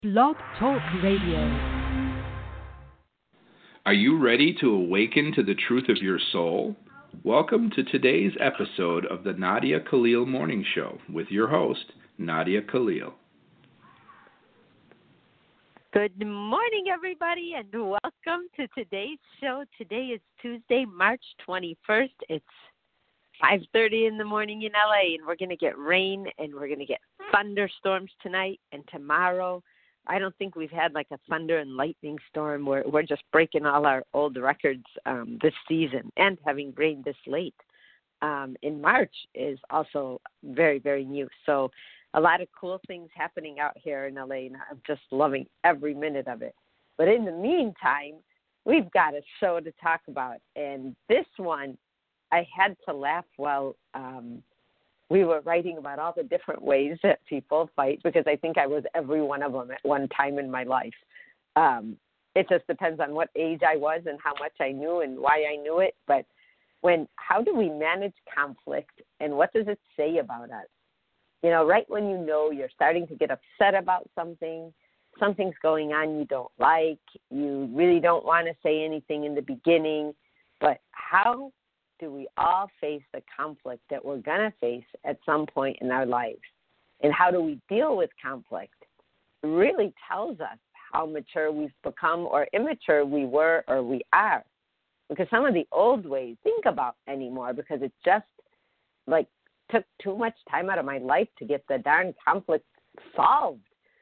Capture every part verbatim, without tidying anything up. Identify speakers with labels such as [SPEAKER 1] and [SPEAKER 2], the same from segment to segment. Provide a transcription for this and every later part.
[SPEAKER 1] Blog Talk Radio.
[SPEAKER 2] Are you ready to awaken to the truth of your soul? Welcome to today's episode of the Nadia Khalil Morning Show with your host, Nadia Khalil.
[SPEAKER 3] Good morning, everybody, and welcome to today's show. Today is Tuesday, March twenty-first. It's five thirty in the morning in L A, and we're going to get rain, and we're going to get thunderstorms tonight and tomorrow. I don't think we've had like a thunder and lightning storm. We're, we're just breaking all our old records um, this season, and having rain this late um, in March is also very, very new. So a lot of cool things happening out here in L A, and I'm just loving every minute of it. But in the meantime, we've got a show to talk about, and this one, I had to laugh while um, we were writing about all the different ways that people fight, because I think I was every one of them at one time in my life. Um, it just depends on what age I was and how much I knew and why I knew it. But when, how do we manage conflict, and what does it say about us? You know, right when you know you're starting to get upset about something, something's going on you don't like, you really don't want to say anything in the beginning, but how do we all face the conflict that we're going to face at some point in our lives? And how do we deal with conflict? It really tells us how mature we've become or immature we were or we are. Because some of the old ways, think about anymore, because it just like took too much time out of my life to get the darn conflict solved.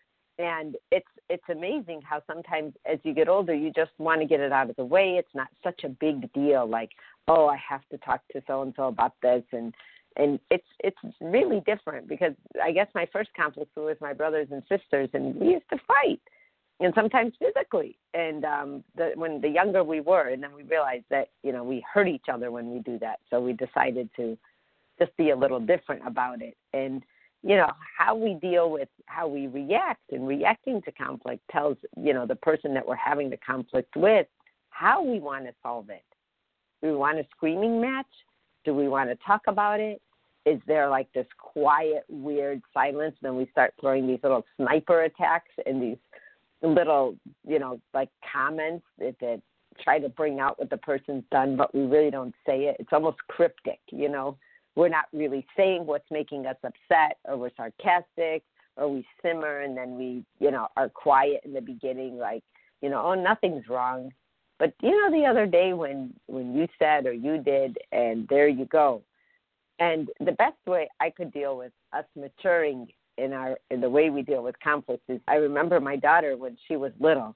[SPEAKER 3] And it's it's amazing how sometimes as you get older, you just want to get it out of the way. It's not such a big deal like, oh, I have to talk to so-and-so about this. And, and it's it's really different, because I guess my first conflict was with my brothers and sisters, and we used to fight, and sometimes physically. And um, the, when the younger we were, and then we realized that, you know, we hurt each other when we do that. So we decided to just be a little different about it. And you know, how we deal with how we react, and reacting to conflict tells, you know, the person that we're having the conflict with how we want to solve it. Do we want a screaming match? Do we want to talk about it? Is there like this quiet, weird silence? Then we start throwing these little sniper attacks and these little, you know, like comments that, that try to bring out what the person's done, but we really don't say it. It's almost cryptic, you know. We're not really saying what's making us upset, or we're sarcastic, or we simmer, and then we, you know, are quiet in the beginning, like, you know, oh, nothing's wrong. But, you know, the other day when, when you said or you did, and there you go. And the best way I could deal with us maturing in our in the way we deal with conflict is, I remember my daughter when she was little,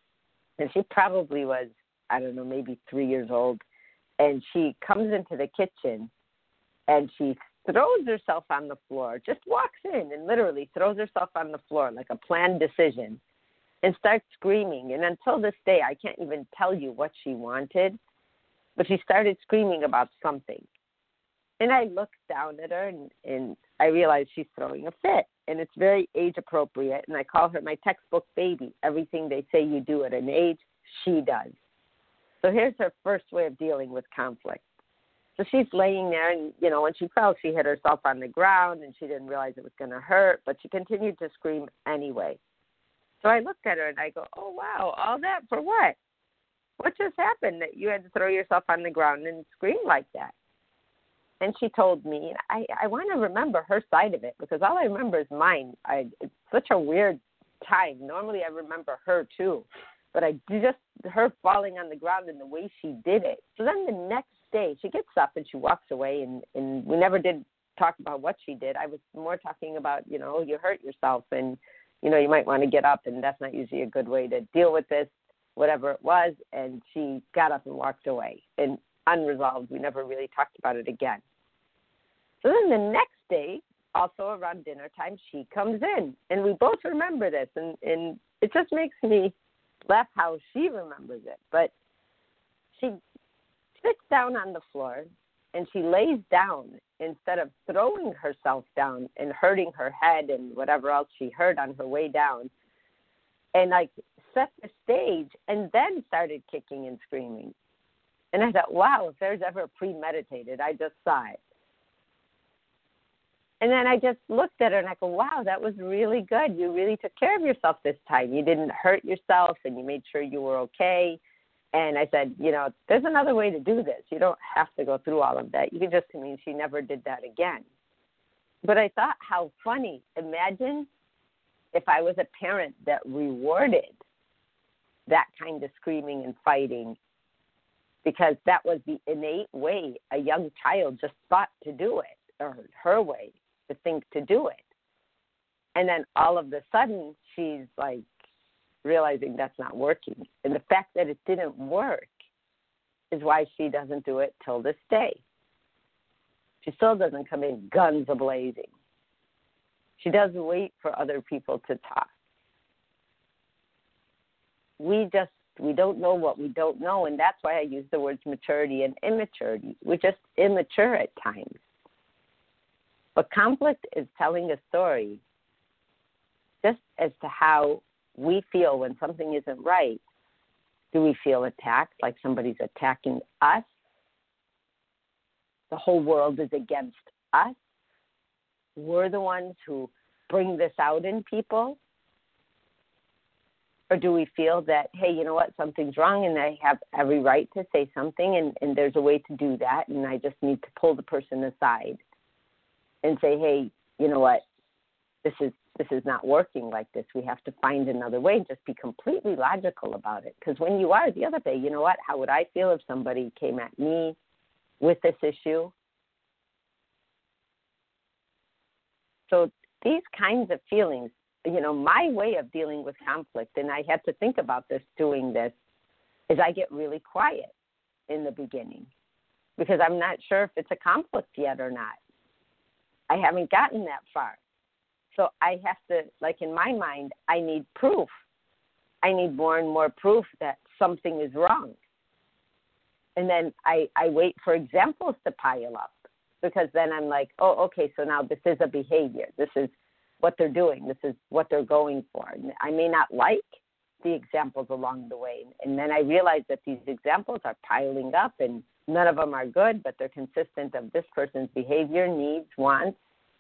[SPEAKER 3] and she probably was, I don't know, maybe three years old, and she comes into the kitchen, and she throws herself on the floor, just walks in and literally throws herself on the floor like a planned decision, and starts screaming. And until this day, I can't even tell you what she wanted, but she started screaming about something. And I looked down at her, and, and I realized she's throwing a fit. And it's very age appropriate. And I call her my textbook baby. Everything they say you do at an age, she does. So here's her first way of dealing with conflict. So she's laying there, and, you know, when she fell, she hit herself on the ground, and she didn't realize it was going to hurt, but she continued to scream anyway. So I looked at her, and I go, oh, wow, all that for what? What just happened that you had to throw yourself on the ground and scream like that? And she told me, I, I want to remember her side of it, because all I remember is mine. I, it's such a weird time. Normally I remember her too, but I just, her falling on the ground and the way she did it. So then the next day she gets up and she walks away, and, and we never did talk about what she did. I was more talking about, you know, you hurt yourself, and, you know, you might want to get up, and that's not usually a good way to deal with this, whatever it was. And she got up and walked away, and unresolved. We never really talked about it again. So then the next day, also around dinner time, she comes in, and we both remember this, and, and it just makes me laugh how she remembers it. But she sits down on the floor, and she lays down instead of throwing herself down and hurting her head and whatever else she hurt on her way down, and like set the stage, and then started kicking and screaming. And I thought, wow, if there's ever premeditated, I just saw it. And then I just looked at her and I go, wow, that was really good. You really took care of yourself this time. You didn't hurt yourself and you made sure you were okay. And I said, you know, there's another way to do this. You don't have to go through all of that. You can just, I mean, she never did that again. But I thought how funny. Imagine if I was a parent that rewarded that kind of screaming and fighting, because that was the innate way a young child just thought to do it, or her way to think to do it. And then all of a sudden, she's like realizing that's not working. And the fact that it didn't work is why she doesn't do it till this day. She still doesn't come in guns a-blazing. She doesn't wait for other people to talk. We just, we don't know what we don't know, and that's why I use the words maturity and immaturity. We're just immature at times. But conflict is telling a story just as to how we feel when something isn't right. Do we feel attacked, like somebody's attacking us? The whole world is against us? We're the ones who bring this out in people? Or do we feel that, hey, you know what, something's wrong and I have every right to say something and, and there's a way to do that and I just need to pull the person aside and say, hey, you know what, this is this is not working like this. We have to find another way and just be completely logical about it. Because when you are the other way, you know what, how would I feel if somebody came at me with this issue? So these kinds of feelings, you know, my way of dealing with conflict, and I had to think about this doing this, is I get really quiet in the beginning because I'm not sure if it's a conflict yet or not. I haven't gotten that far. So I have to, like in my mind, I need proof. I need more and more proof that something is wrong. And then I, I wait for examples to pile up because then I'm like, oh, okay, so now this is a behavior. This is what they're doing. This is what they're going for. And I may not like the examples along the way. And then I realize that these examples are piling up and none of them are good, but they're consistent of this person's behavior, needs, wants.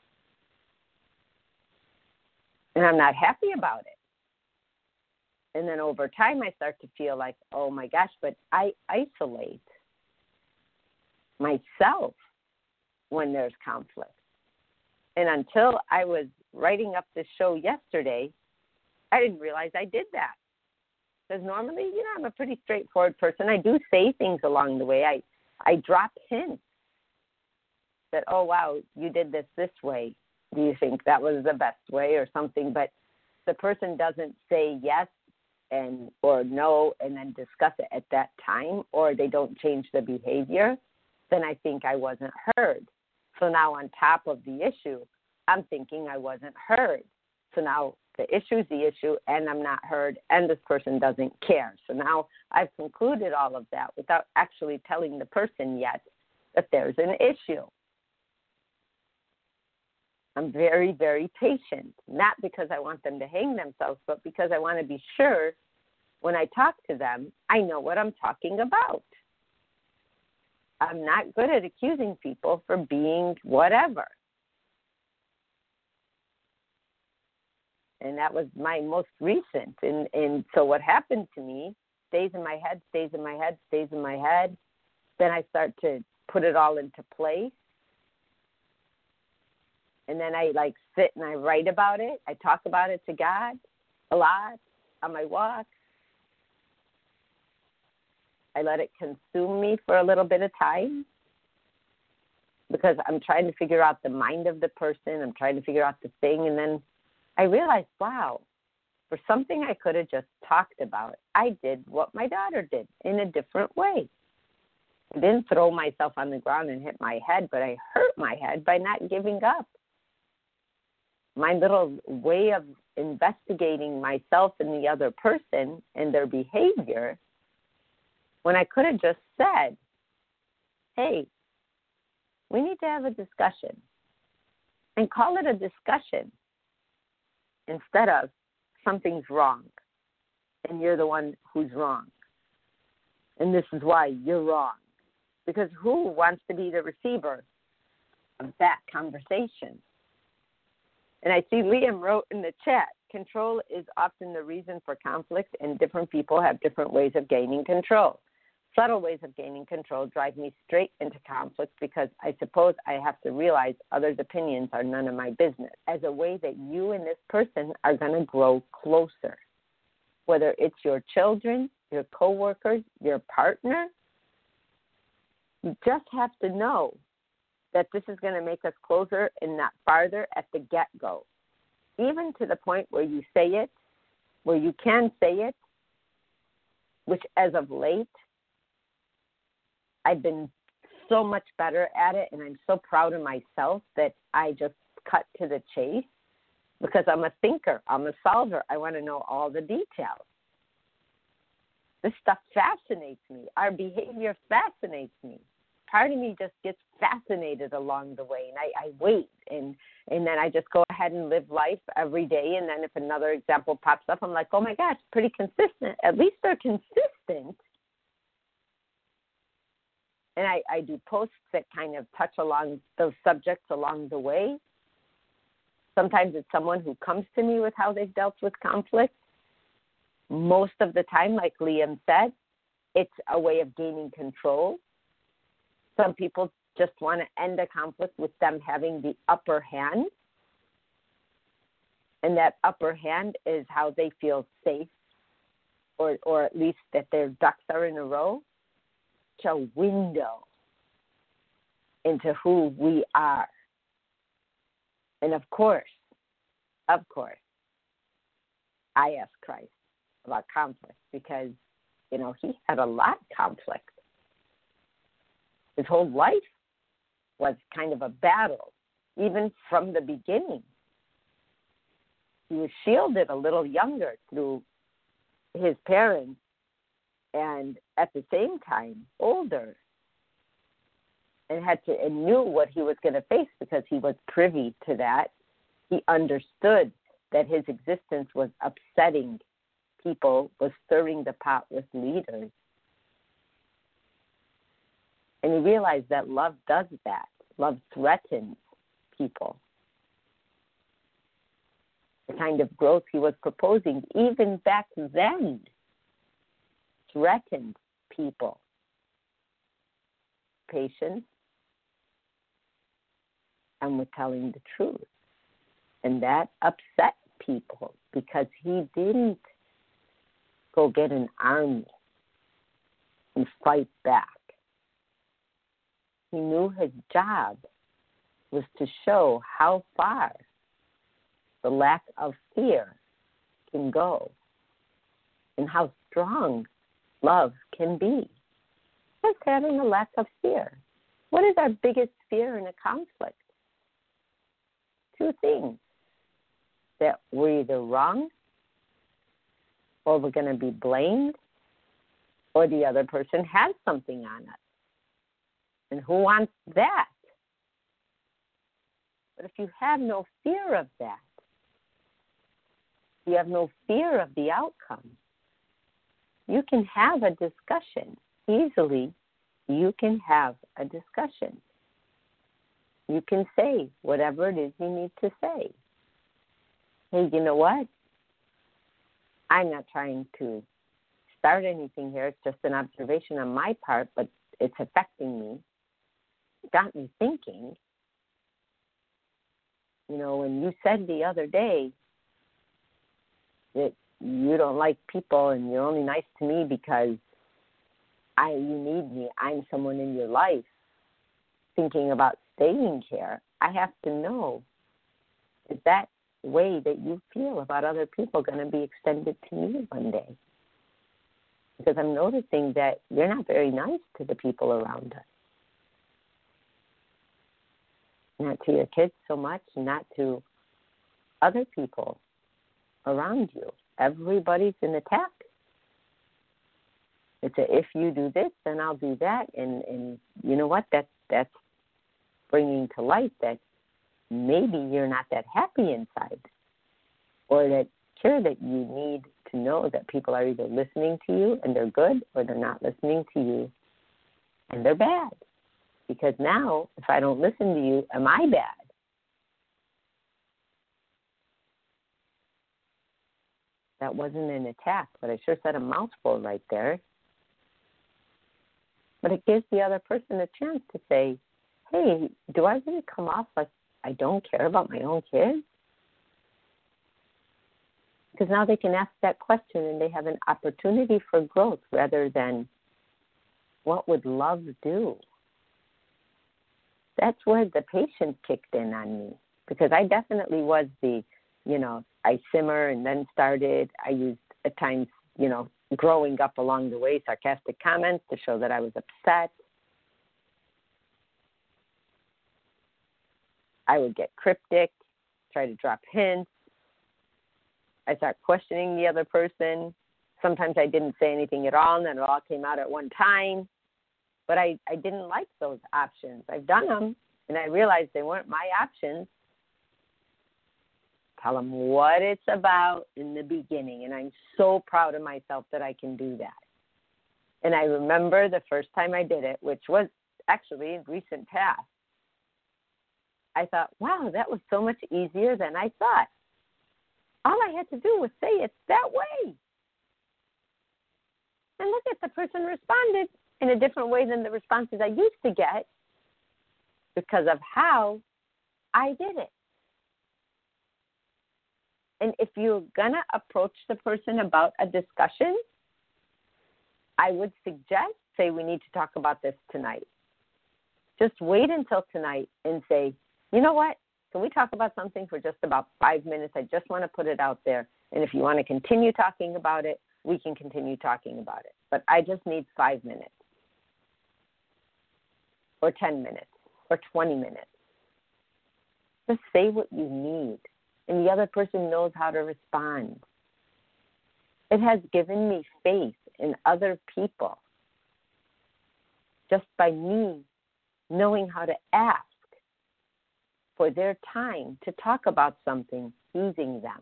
[SPEAKER 3] And I'm not happy about it. And then over time, I start to feel like, oh my gosh, but I isolate myself when there's conflict. And until I was writing up this show yesterday, I didn't realize I did that. Because normally, you know, I'm a pretty straightforward person. I do say things along the way. I, I drop hints that, oh, wow, you did this this way. Do you think that was the best way or something? But the person doesn't say yes and or no and then discuss it at that time, or they don't change the behavior, then I think I wasn't heard. So now on top of the issue, I'm thinking I wasn't heard. So now the issue is the issue, and I'm not heard, and this person doesn't care. So now I've concluded all of that without actually telling the person yet that there's an issue. I'm very, very patient, not because I want them to hang themselves, but because I want to be sure when I talk to them, I know what I'm talking about. I'm not good at accusing people for being whatever. And that was my most recent. And, and so what happened to me stays in my head, stays in my head, stays in my head. Then I start to put it all into place. And then I like sit and I write about it. I talk about it to God a lot on my walk. I let it consume me for a little bit of time because I'm trying to figure out the mind of the person. I'm trying to figure out the thing. And then I realized, wow, for something I could have just talked about, I did what my daughter did in a different way. I didn't throw myself on the ground and hit my head, but I hurt my head by not giving up. My little way of investigating myself and the other person and their behavior, when I could have just said, hey, we need to have a discussion, and call it a discussion instead of something's wrong and you're the one who's wrong. And this is why you're wrong. Because who wants to be the receiver of that conversation? And I see Liam wrote in the chat, control is often the reason for conflict, and different people have different ways of gaining control. Subtle ways of gaining control drive me straight into conflict because I suppose I have to realize others' opinions are none of my business, as a way that you and this person are going to grow closer. Whether it's your children, your coworkers, your partner, you just have to know that this is going to make us closer and not farther at the get-go. Even to the point where you say it, where you can say it, which as of late, I've been so much better at it, and I'm so proud of myself that I just cut to the chase because I'm a thinker. I'm a solver. I want to know all the details. This stuff fascinates me. Our behavior fascinates me. Part of me just gets fascinated along the way, and I, I wait, and, and then I just go ahead and live life every day, and then if another example pops up, I'm like, oh, my gosh, pretty consistent. At least they're consistent. And I, I do posts that kind of touch along those subjects along the way. Sometimes it's someone who comes to me with how they've dealt with conflict. Most of the time, like Liam said, it's a way of gaining control. Some people just want to end a conflict with them having the upper hand. And that upper hand is how they feel safe, or, or at least that their ducks are in a row. It's a window into who we are. And of course, of course, I asked Christ about conflict because, you know, he had a lot of conflict. His whole life was kind of a battle, even from the beginning. He was shielded a little younger through his parents, and at the same time, older, and had to and knew what he was going to face because he was privy to that. He understood that his existence was upsetting people, was stirring the pot with leaders. And he realized that love does that. Love threatens people. The kind of growth he was proposing, even back then, threatened people. Patience and with telling the truth. And that upset people because he didn't go get an army and fight back. He knew his job was to show how far the lack of fear can go and how strong love can be. Just having a lack of fear. What is our biggest fear in a conflict? Two things. That we're either wrong, or we're going to be blamed, or the other person has something on us. And who wants that? But if you have no fear of that, you have no fear of the outcome, you can have a discussion. Easily, you can have a discussion. You can say whatever it is you need to say. Hey, you know what? I'm not trying to start anything here. It's just an observation on my part, but it's affecting me. It got me thinking. You know, when you said the other day that you don't like people and you're only nice to me because I you need me, I'm someone in your life, thinking about staying here, I have to know, is that way that you feel about other people going to be extended to me one day? Because I'm noticing that you're not very nice to the people around us. Not to your kids so much, not to other people around you. Everybody's in attack. It's a, if you do this, then I'll do that. And, and you know what? That, that's bringing to light that maybe you're not that happy inside, or that sure that you need to know that people are either listening to you and they're good, or they're not listening to you and they're bad. Because now, if I don't listen to you, am I bad? That wasn't an attack, but I sure said a mouthful right there. But it gives the other person a chance to say, hey, do I really come off like I don't care about my own kids? Because now they can ask that question and they have an opportunity for growth rather than what would love do? That's where the patience kicked in on me, because I definitely was the, you know, I simmer and then started. I used at times, you know, growing up along the way, sarcastic comments to show that I was upset. I would get cryptic, try to drop hints. I start questioning the other person. Sometimes I didn't say anything at all, and then it all came out at one time. But I, I didn't like those options. I've done them, and I realized they weren't my options. Tell them what it's about in the beginning, and I'm so proud of myself that I can do that. And I remember the first time I did it, which was actually in recent past, I thought, wow, that was so much easier than I thought. All I had to do was say it that way. And look at the person responded in a different way than the responses I used to get because of how I did it. And if you're going to approach the person about a discussion, I would suggest, say, we need to talk about this tonight. Just wait until tonight and say, you know what? Can we talk about something for just about five minutes? I just want to put it out there. And if you want to continue talking about it, we can continue talking about it. But I just need five minutes or ten minutes or twenty minutes. Just say what you need, and the other person knows how to respond. It has given me faith in other people just by me knowing how to ask for their time to talk about something, easing them.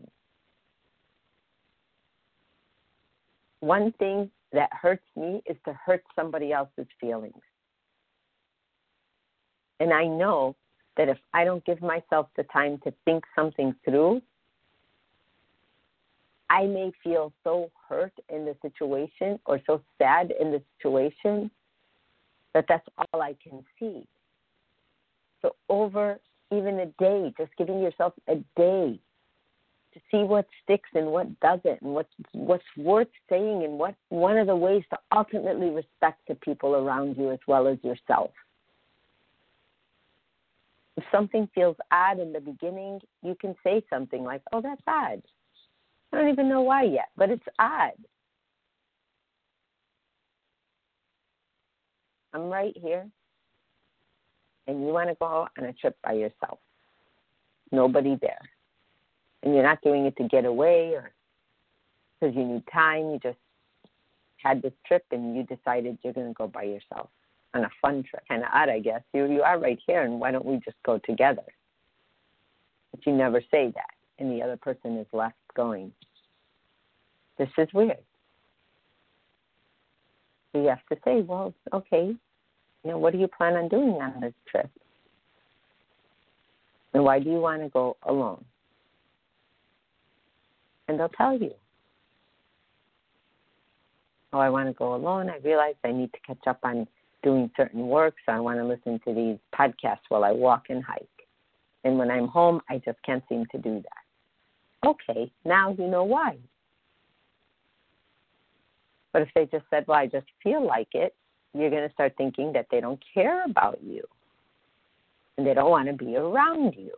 [SPEAKER 3] One thing that hurts me is to hurt somebody else's feelings. And I know that if I don't give myself the time to think something through, I may feel so hurt in the situation or so sad in the situation that that's all I can see. So over even a day, just giving yourself a day to see what sticks and what doesn't, and what's, what's worth saying, and what one of the ways to ultimately respect the people around you as well as yourself. If something feels odd in the beginning, you can say something like, oh, that's odd. I don't even know why yet, but it's odd. I'm right here, and you want to go on a trip by yourself. Nobody there. And you're not doing it to get away or because you need time. You just had this trip and you decided you're going to go by yourself on a fun trip. Kind of odd, I guess. You, you are right here, and why don't we just go together? But you never say that, and the other person is left going, this is weird. So you have to say, well, okay, you know, what do you plan on doing on this trip? And why do you want to go alone? And they'll tell you. Oh, I want to go alone. I realize I need to catch up on doing certain work, so I want to listen to these podcasts while I walk and hike. And when I'm home, I just can't seem to do that. Okay, now you know why. But if they just said, well, I just feel like it, you're going to start thinking that they don't care about you and they don't want to be around you.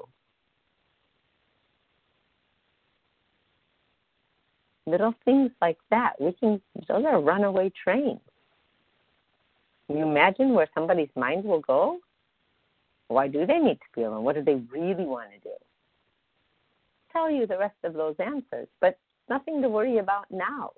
[SPEAKER 3] Little things like that, we can, those are runaway trains. Can you imagine where somebody's mind will go? Why do they need to be alone? What do they really want to do? I'll tell you the rest of those answers, but nothing to worry about now.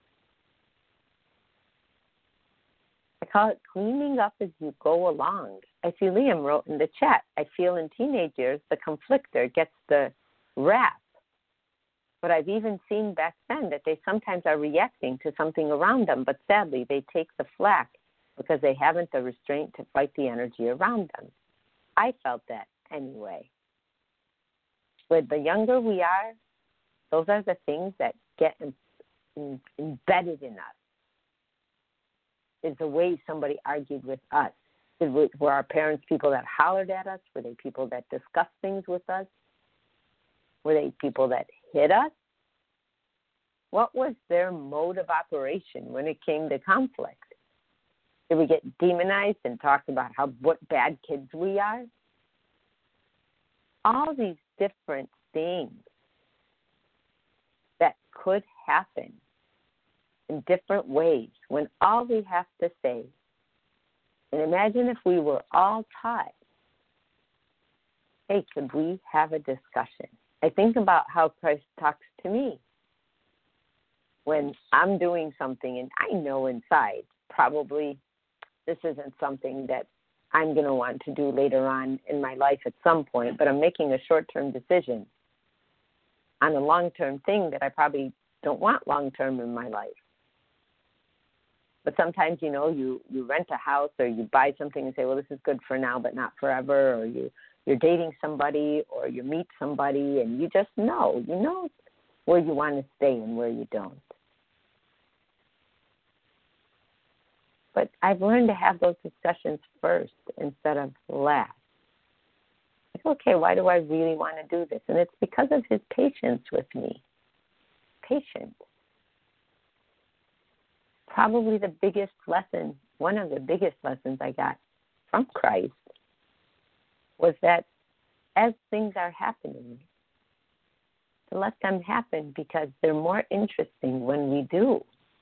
[SPEAKER 3] I call it cleaning up as you go along. I see Liam wrote in the chat, I feel in teenage years the conflictor gets the rap. But I've even seen back then that they sometimes are reacting to something around them, but sadly they take the flack because they haven't the restraint to fight the energy around them. I felt that anyway. With the younger we are, those are the things that get in, in, embedded in us is the way somebody argued with us. Did, were our parents people that hollered at us? Were they people that discussed things with us? Were they people that hit us? What was their mode of operation when it came to conflict? Did we get demonized and talked about how what bad kids we are? All these different things that could happen in different ways when all we have to say, and imagine if we were all taught, hey, could we have a discussion? I think about how Christ talks to me when I'm doing something and I know inside probably this isn't something that I'm going to want to do later on in my life at some point, but I'm making a short-term decision on a long-term thing that I probably don't want long-term in my life. But sometimes, you know, you, you rent a house or you buy something and say, well, this is good for now but not forever, or you, you're dating somebody or you meet somebody and you just know, you know where you want to stay and where you don't. But I've learned to have those discussions first instead of last. Like, okay, why do I really want to do this? And it's because of his patience with me. Patient. Probably the biggest lesson, one of the biggest lessons I got from Christ was that as things are happening, to let them happen because they're more interesting when we do.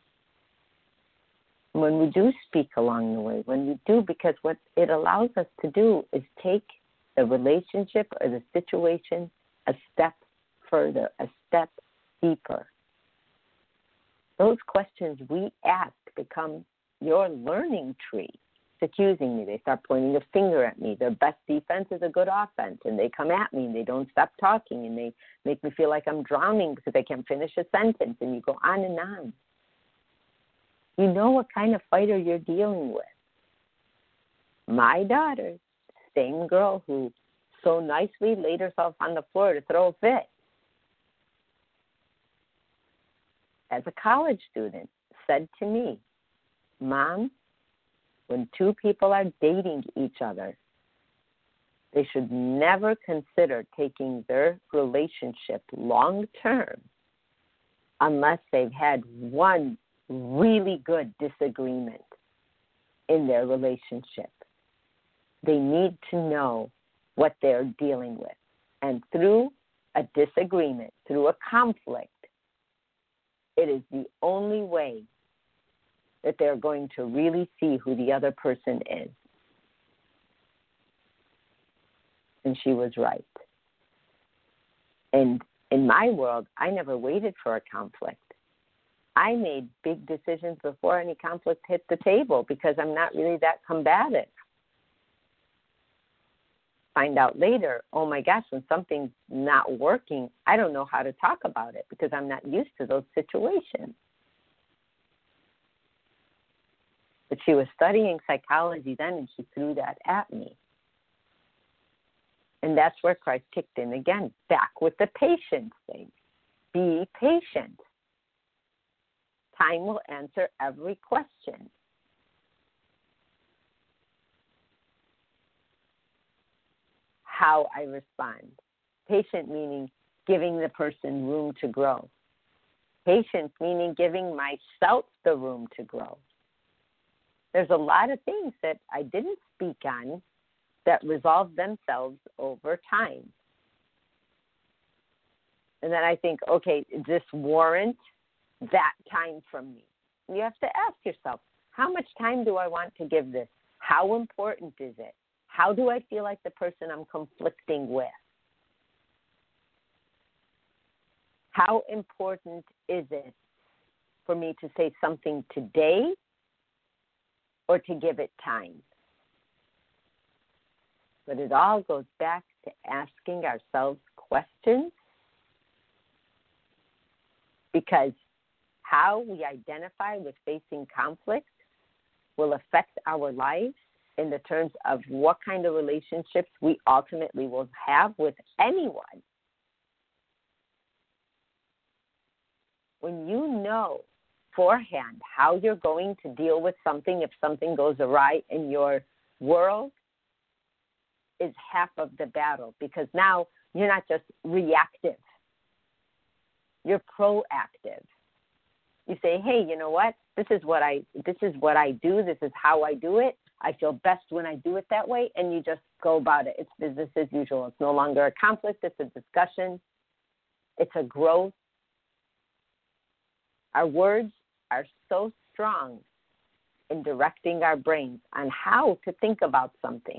[SPEAKER 3] When we do speak along the way, when we do, because what it allows us to do is take the relationship or the situation a step further, a step deeper. Those questions we ask become your learning tree. It's accusing me. They start pointing a finger at me. Their best defense is a good offense, and they come at me, and they don't stop talking, and they make me feel like I'm drowning because I can't finish a sentence, and you go on and on. You know what kind of fighter you're dealing with. My daughter, same girl who so nicely laid herself on the floor to throw a fit, as a college student, said to me, Mom, when two people are dating each other, they should never consider taking their relationship long term unless they've had one really good disagreement in their relationship. They need to know what they're dealing with. And through a disagreement, through a conflict, it is the only way that they're going to really see who the other person is. And she was right. And in my world, I never waited for a conflict. I made big decisions before any conflict hit the table because I'm not really that combative. Find out later, oh my gosh, when something's not working, I don't know how to talk about it because I'm not used to those situations. But she was studying psychology then, and she threw that at me. And that's where Christ kicked in again, back with the patience thing. Be patient. Time will answer every question. How I respond. Patient meaning giving the person room to grow. Patience meaning giving myself the room to grow. There's a lot of things that I didn't speak on that resolved themselves over time. And then I think, okay, does this warrant that time from me? You have to ask yourself, how much time do I want to give this? How important is it? How do I feel like the person I'm conflicting with? How important is it for me to say something today or to give it time? But it all goes back to asking ourselves questions, because how we identify with facing conflict will affect our lives in the terms of what kind of relationships we ultimately will have with anyone. when you know beforehand how you're going to deal with something if something goes awry in your world, is half of the battle, because now you're not just reactive. You're proactive. You say, hey, you know what? This is what I this is what I do. This is how I do it. I feel best when I do it that way, and you just go about it. It's business as usual. It's no longer a conflict. It's a discussion. It's a growth. Our words are so strong in directing our brains on how to think about something.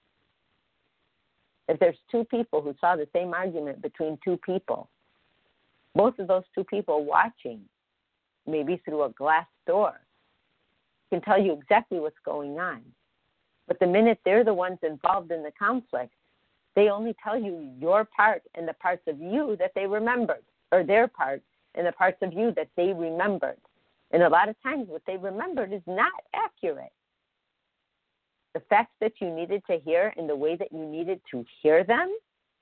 [SPEAKER 3] If there's two people who saw the same argument between two people, both of those two people watching, maybe through a glass door, can tell you exactly what's going on. But the minute they're the ones involved in the conflict, they only tell you your part and the parts of you that they remembered, or their part and the parts of you that they remembered. And a lot of times what they remembered is not accurate. The facts that you needed to hear and the way that you needed to hear them,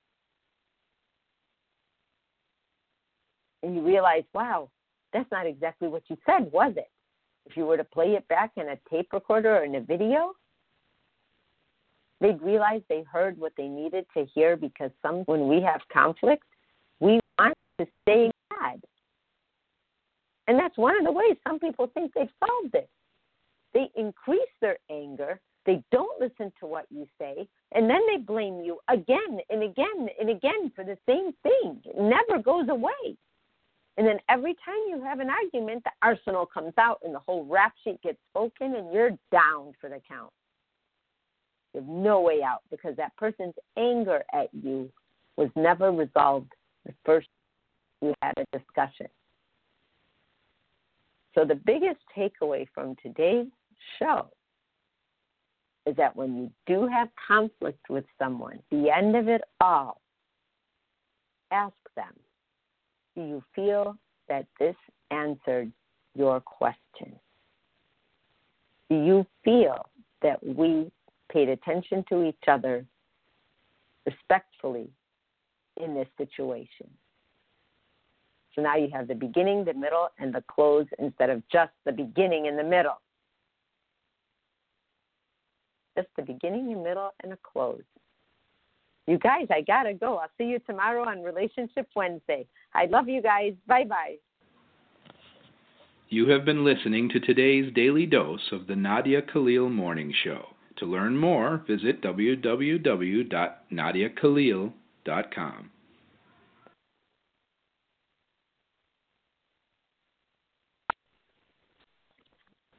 [SPEAKER 3] and you realize, wow, that's not exactly what you said, was it? If you were to play it back in a tape recorder or in a video, they'd realize they heard what they needed to hear, because some, when we have conflict, we want to stay mad. And that's one of the ways some people think they've solved it. They increase their anger, they don't listen to what you say, and then they blame you again and again and again for the same thing. It never goes away. And then every time you have an argument, the arsenal comes out and the whole rap sheet gets spoken, and you're down for the count. You have no way out, because that person's anger at you was never resolved the first you had a discussion. So the biggest takeaway from today's show is that when you do have conflict with someone, the end of it all, ask them, do you feel that this answered your question? Do you feel that we paid attention to each other respectfully in this situation? So now you have the beginning, the middle, and the close instead of just the beginning and the middle. Just the beginning, a middle, and a close. You guys, I got to go. I'll see you tomorrow on Relationship Wednesday. I love you guys. Bye-bye.
[SPEAKER 2] You have been listening to today's daily dose of the Nadia Khalil Morning Show. To learn more, visit w w w dot nadia khalil dot com.